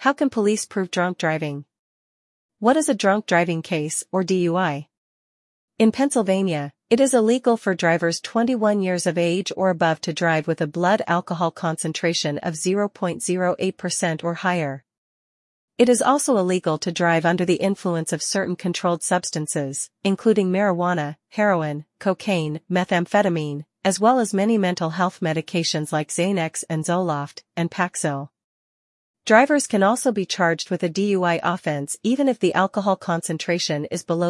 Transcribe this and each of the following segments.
How can police prove drunk driving? What is a drunk driving case, or DUI? In Pennsylvania, it is illegal for drivers 21 years of age or above to drive with a blood alcohol concentration of 0.08% or higher. It is also illegal to drive under the influence of certain controlled substances, including marijuana, heroin, cocaine, methamphetamine, as well as many mental health medications like Xanax and Zoloft, and Paxil. Drivers can also be charged with a DUI offense even if the alcohol concentration is below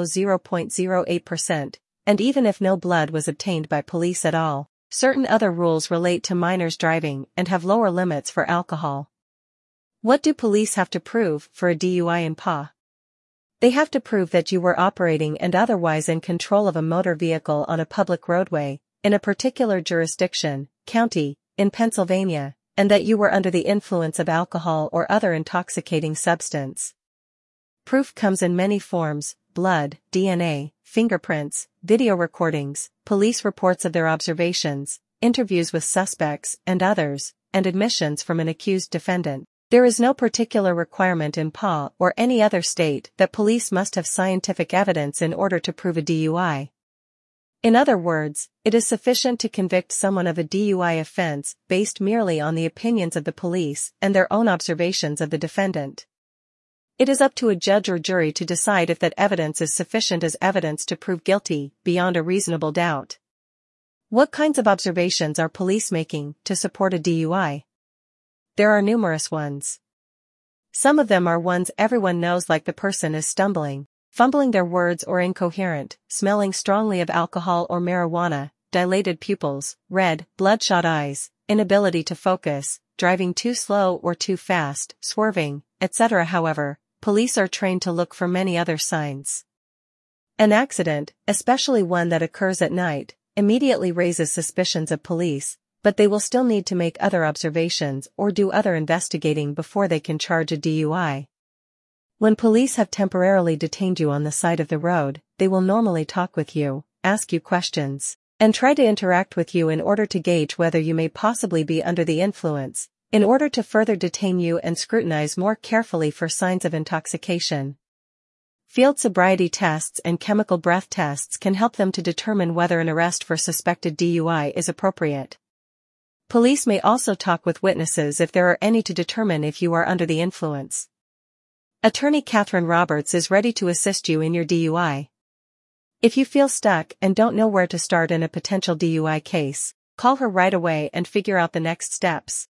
0.08%, and even if no blood was obtained by police at all. Certain other rules relate to minors driving and have lower limits for alcohol. What do police have to prove for a DUI in PA? They have to prove that you were operating and otherwise in control of a motor vehicle on a public roadway, in a particular jurisdiction, county, in Pennsylvania, and that you were under the influence of alcohol or other intoxicating substance. Proof comes in many forms: blood, DNA, fingerprints, video recordings, police reports of their observations, interviews with suspects and others, and admissions from an accused defendant. There is no particular requirement in PA or any other state that police must have scientific evidence in order to prove a DUI. In other words, it is sufficient to convict someone of a DUI offense based merely on the opinions of the police and their own observations of the defendant. It is up to a judge or jury to decide if that evidence is sufficient as evidence to prove guilty, beyond a reasonable doubt. What kinds of observations are police making to support a DUI? There are numerous ones. Some of them are ones everyone knows, like the person is stumbling, fumbling their words or incoherent, smelling strongly of alcohol or marijuana, dilated pupils, red, bloodshot eyes, inability to focus, driving too slow or too fast, swerving, etc. However, police are trained to look for many other signs. An accident, especially one that occurs at night, immediately raises suspicions of police, but they will still need to make other observations or do other investigating before they can charge a DUI. When police have temporarily detained you on the side of the road, they will normally talk with you, ask you questions, and try to interact with you in order to gauge whether you may possibly be under the influence, in order to further detain you and scrutinize more carefully for signs of intoxication. Field sobriety tests and chemical breath tests can help them to determine whether an arrest for suspected DUI is appropriate. Police may also talk with witnesses if there are any to determine if you are under the influence. Attorney Catherine Roberts is ready to assist you in your DUI. If you feel stuck and don't know where to start in a potential DUI case, call her right away and figure out the next steps.